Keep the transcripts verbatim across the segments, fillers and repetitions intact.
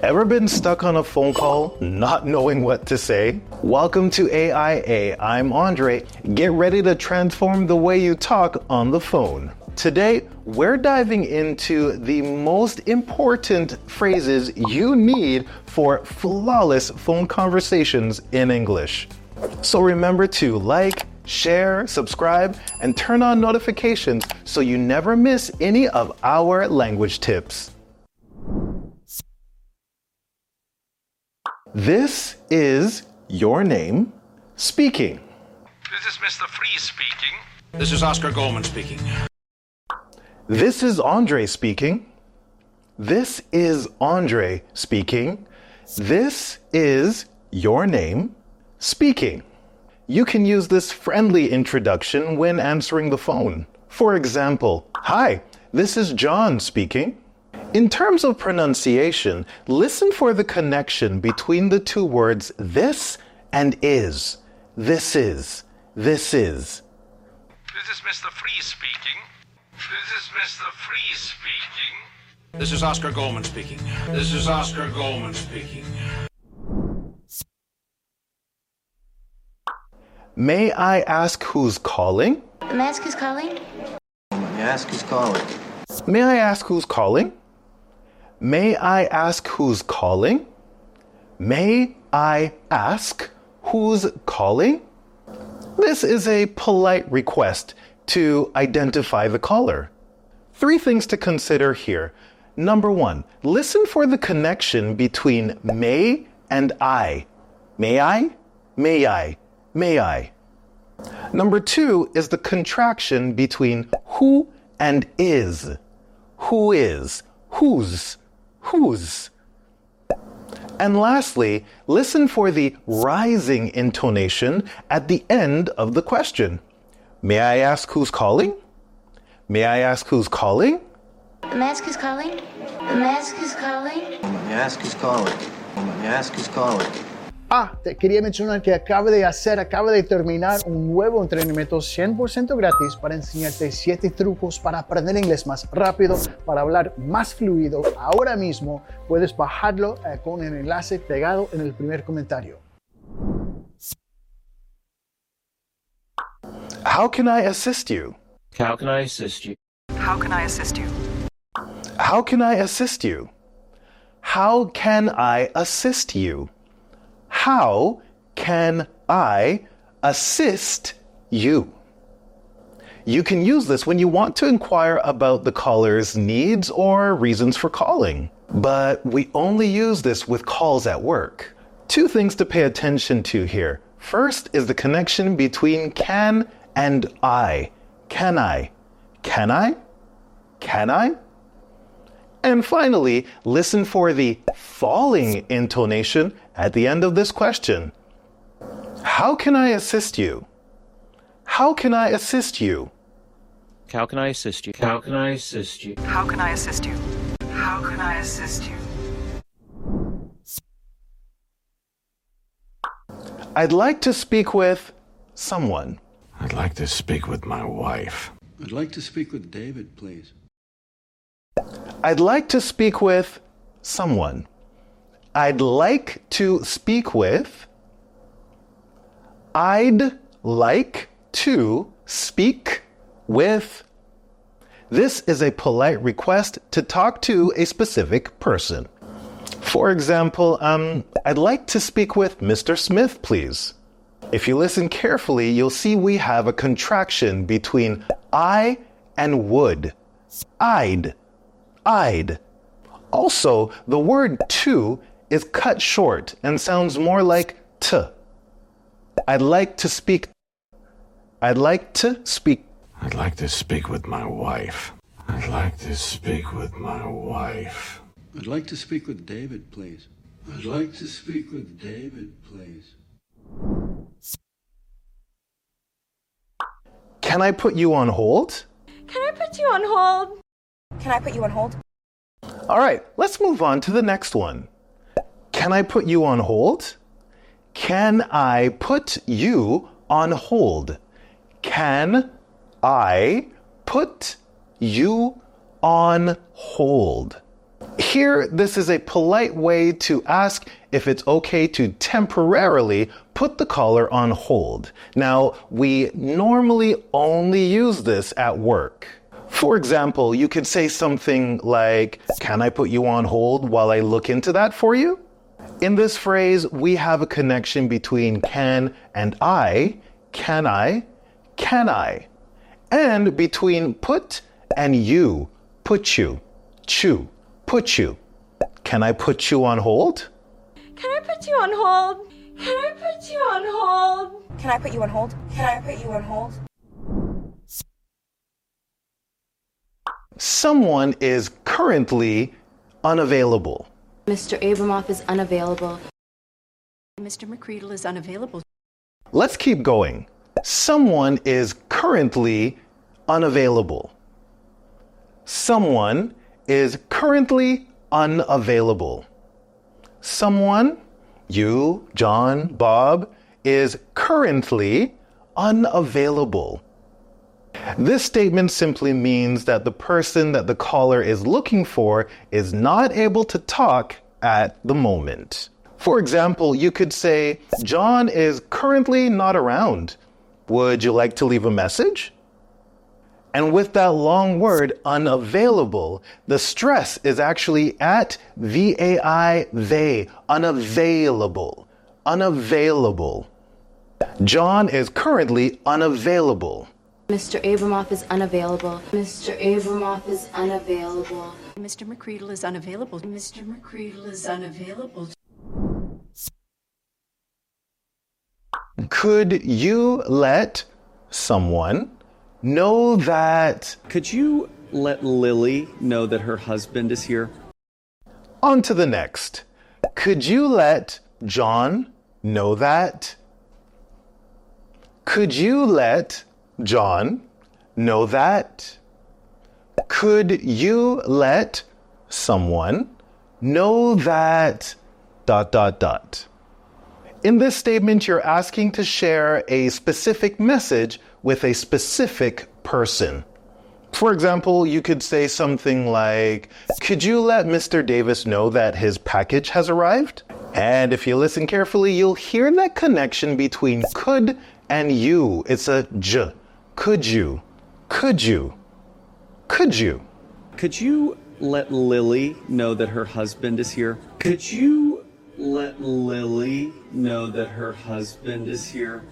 Ever been stuck on a phone call, not knowing what to say? Welcome to A I A. I'm Andre. Get ready to transform the way you talk on the phone. Today, we're diving into the most important phrases you need for flawless phone conversations in English. So remember to like, share, subscribe, and turn on notifications so you never miss any of our language tips. This is your name speaking. This is Mister Freeze speaking. This is Oscar Goldman speaking. This is Andre speaking. This is Andre speaking. This is your name speaking. You can use this friendly introduction when answering the phone. For example, hi, this is John speaking. In terms of pronunciation, listen for the connection between the two words this and is. This is. This is. This is Mister Freeze speaking. This is Mister Freeze speaking. This is Oscar Goldman speaking. This is Oscar Goldman speaking. May I ask who's calling? May I ask who's calling? May I ask who's calling? May I ask who's calling? May I ask who's calling? May I ask who's calling? This is a polite request to identify the caller. Three things to consider here. Number one, listen for the connection between may and I. May I? May I? May I? Number two is the contraction between who and is. Who is? Whose? Whose? And lastly, listen for the rising intonation at the end of the question. May I ask who's calling? May I ask who's calling? May I ask who's calling? May I ask who's calling? May I ask who's calling? May I ask who's calling? Ah, te quería mencionar que acabo de hacer, acabo de terminar un nuevo entrenamiento cien por ciento gratis para enseñarte siete trucos para aprender inglés más rápido, para hablar más fluido. Ahora mismo puedes bajarlo eh, con el enlace pegado en el primer comentario. How can I assist you? How can I assist you? How can I assist you? How can I assist you? How can I assist you? How can I assist you? You can use this when you want to inquire about the caller's needs or reasons for calling. But we only use this with calls at work. Two things to pay attention to here. First is the connection between can and I. Can I? Can I? Can I? And finally, listen for the falling intonation at the end of this question. How can I assist you? How can I assist you? How can I assist you? How can I assist you? How can I assist you? How can I assist you? I'd like to speak with someone. I'd like to speak with my wife. I'd like to speak with David, please. I'd like to speak with someone. I'd like to speak with. I'd like to speak with. This is a polite request to talk to a specific person. For example, um, I'd like to speak with Mister Smith, please. If you listen carefully, you'll see we have a contraction between I and would. I'd. I'd. Also, the word to is cut short and sounds more like t. I'd like to speak. I'd like to speak. I'd like to speak with my wife. I'd like to speak with my wife. I'd like to speak with David, please. I'd like to speak with David, please. Can I put you on hold? Can I put you on hold? Can I put you on hold? All right, let's move on to the next one. Can I put you on hold? Can I put you on hold? Can I put you on hold? Here, this is a polite way to ask if it's okay to temporarily put the caller on hold. Now, we normally only use this at work. For example, you could say something like, "Can I put you on hold while I look into that for you?" In this phrase, we have a connection between can and I, can I, can I, and between put and you, put you, chew, put you. Can I put you on hold? Can I put you on hold? Can I put you on hold? Can I put you on hold? Can I put you on hold? Someone is currently unavailable. Mister Abramoff is unavailable. Mister McCreedle is unavailable. Let's keep going. Someone is currently unavailable. Someone is currently unavailable. Someone, you, John, Bob, is currently unavailable. This statement simply means that the person that the caller is looking for is not able to talk at the moment. For example, you could say, John is currently not around. Would you like to leave a message? And with that long word, unavailable, the stress is actually at V A I, they, unavailable, unavailable. John is currently unavailable. Mister Abramoff is unavailable. Mister Abramoff is unavailable. Mister McCreedle is unavailable. Mister McCreedle is unavailable. Could you let someone know that... Could you let Lily know that her husband is here? On to the next. Could you let John know that? Could you let John know that? Could you let someone know that... dot, dot, dot. In this statement, you're asking to share a specific message with a specific person. For example, you could say something like, could you let Mister Davis know that his package has arrived? And if you listen carefully, you'll hear that connection between could and you. It's a j. Could you? Could you? Could you? Could you let Lily know that her husband is here? Could you let Lily know that her husband is here?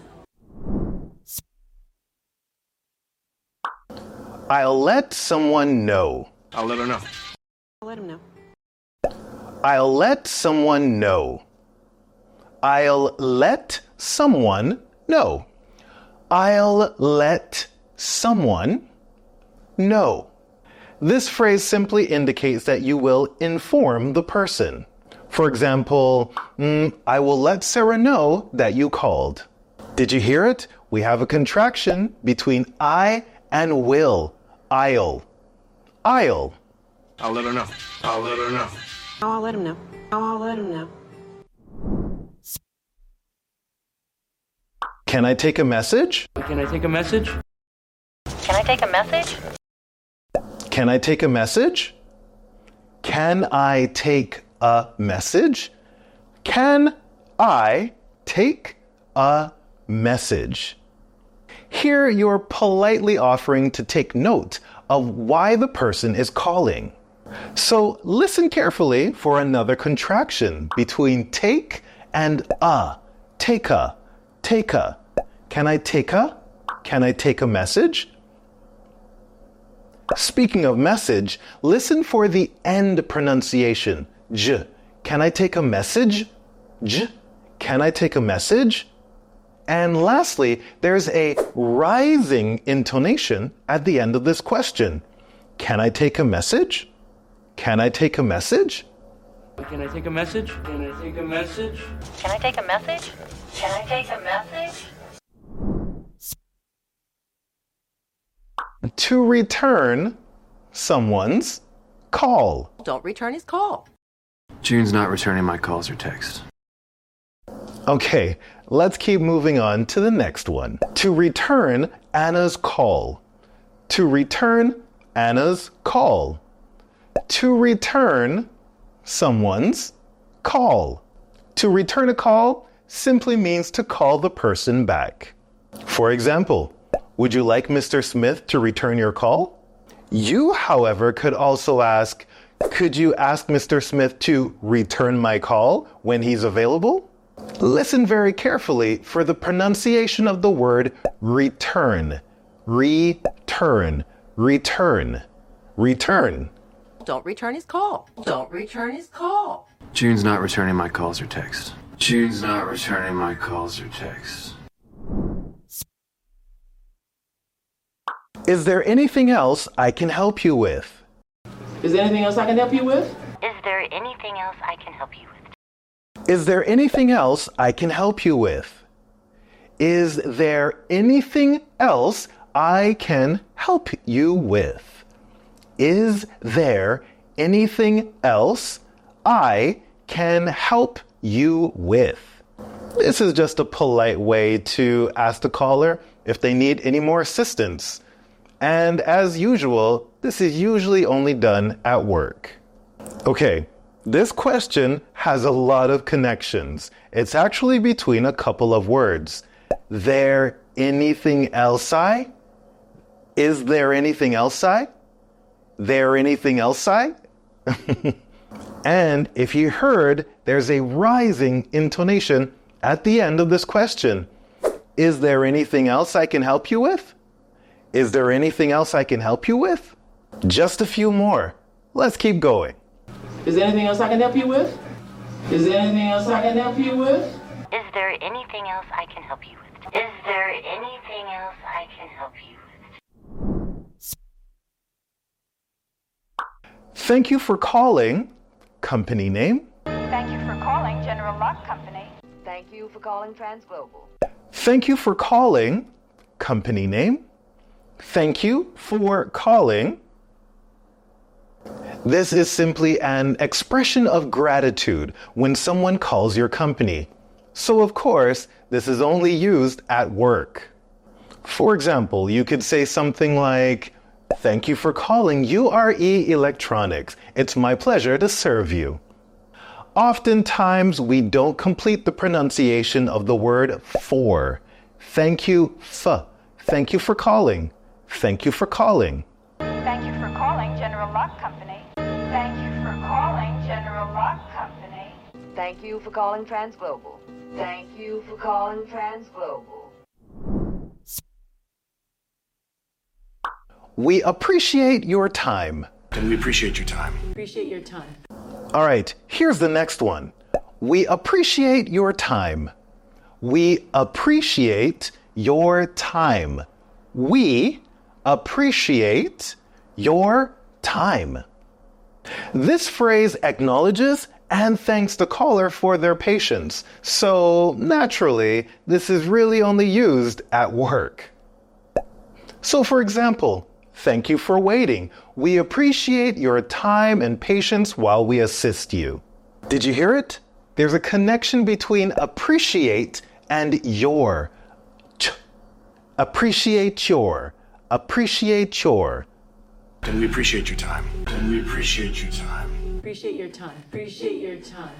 I'll let someone know. I'll let her know. I'll let him know. I'll let someone know. I'll let someone know. I'll let someone know. This phrase simply indicates that you will inform the person. For example, mm, I will let Sarah know that you called. Did you hear it? We have a contraction between I and will. I'll. I'll. I'll let her know. I'll let her know. Oh, I'll let him know. Oh, I'll let him know. Can I take a message? Can I take a message? Can I take a message? Can I take a message? Can I take a message? Can I take a message? Here you're politely offering to take note of why the person is calling. So listen carefully for another contraction between take and a. Take a. Take a. Can I take a? Can I take a message? Speaking of message, listen for the end pronunciation. J. Can I take a message? J. Can I take a message? And lastly, there's a rising intonation at the end of this question. Can I take a message? Can I take a message? Can I take a message? Can I take a message? Can I take a message? Can I take a message? To return someone's call. Don't return his call. June's not returning my calls or texts. Okay, let's keep moving on to the next one. To return Anna's call. To return Anna's call. to return someone's call. To return a call simply means to call the person back. For example, would you like Mister Smith to return your call? You, however, could also ask, could you ask Mister Smith to return my call when he's available? Listen very carefully for the pronunciation of the word return. Return. Return. Return. Don't return his call. Don't return his call. June's not returning my calls or texts. June's not returning my calls or texts. Is there anything else I can help you with? Is there anything else I can help you with? Is there anything else I can help you with? Is there anything else I can help you with? Is there anything else I can help you with? Is there anything else I can help you with? This is just a polite way to ask the caller if they need any more assistance. And as usual, this is usually only done at work. Okay, this question has a lot of connections. It's actually between a couple of words. There anything else I? Is there anything else I? There anything else I? And if you heard, there's a rising intonation at the end of this question. Is there anything else I can help you with? Is there anything else I can help you with? Just a few more. Let's keep going. Is there anything else I can help you with? Is there anything else I can help you with? Is there anything else I can help you with? Is there anything else I can help you with? Thank you for calling. Company name. Thank you for calling General Lock Company. Thank you for calling Transglobal. Thank you for calling. Company name. Thank you for calling. This is simply an expression of gratitude when someone calls your company. So of course, this is only used at work. For example, you could say something like, thank you for calling U R E Electronics. It's my pleasure to serve you. Oftentimes, we don't complete the pronunciation of the word for. Thank you, f. Thank you for calling. Thank you for calling. Thank you for calling General Lock Company. Thank you for calling General Lock Company. Thank you for calling Transglobal. Thank you for calling Transglobal. We appreciate your time. And we appreciate your time. Appreciate your time. All right, here's the next one. We appreciate your time. We appreciate your time. We appreciate your time. This phrase acknowledges and thanks the caller for their patience. So naturally, this is really only used at work. So for example, thank you for waiting. We appreciate your time and patience while we assist you. Did you hear it? There's a connection between appreciate and your. Ch. Appreciate your. Appreciate your. And we appreciate your time. And we appreciate your time. Appreciate your time. Appreciate your time.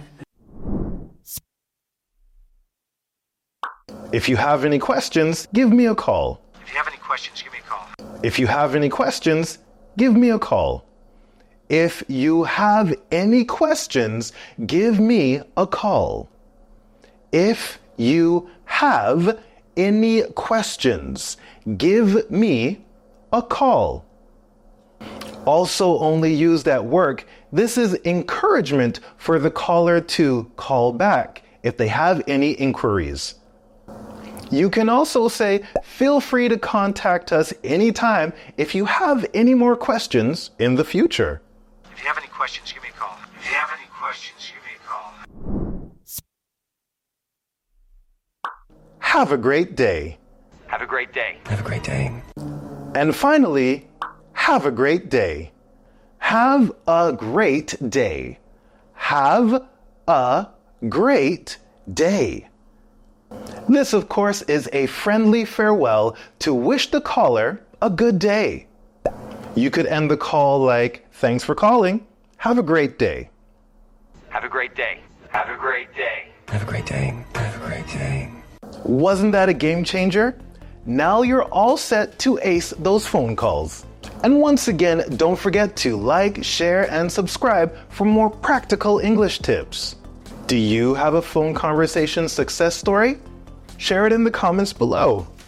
If you have any questions, give me a call. If you have any questions, give me a call. If you have any questions, give me a call. If you have any questions, give me a call. If you have any questions, give me a call. Also only used at work, this is encouragement for the caller to call back if they have any inquiries. You can also say, feel free to contact us anytime if you have any more questions in the future. If you have any questions, give me a call. If you have any questions, give me a call. Have a great day. Have a great day. Have a great day. And finally, have a great day. Have a great day. Have a great day. This, of course, is a friendly farewell to wish the caller a good day. You could end the call like, thanks for calling. Have a great day. Have a great day. Have a great day. Have a great day. Have a great day. Wasn't that a game changer? Now you're all set to ace those phone calls. And once again, don't forget to like, share, and subscribe for more practical English tips. Do you have a phone conversation success story? Share it in the comments below.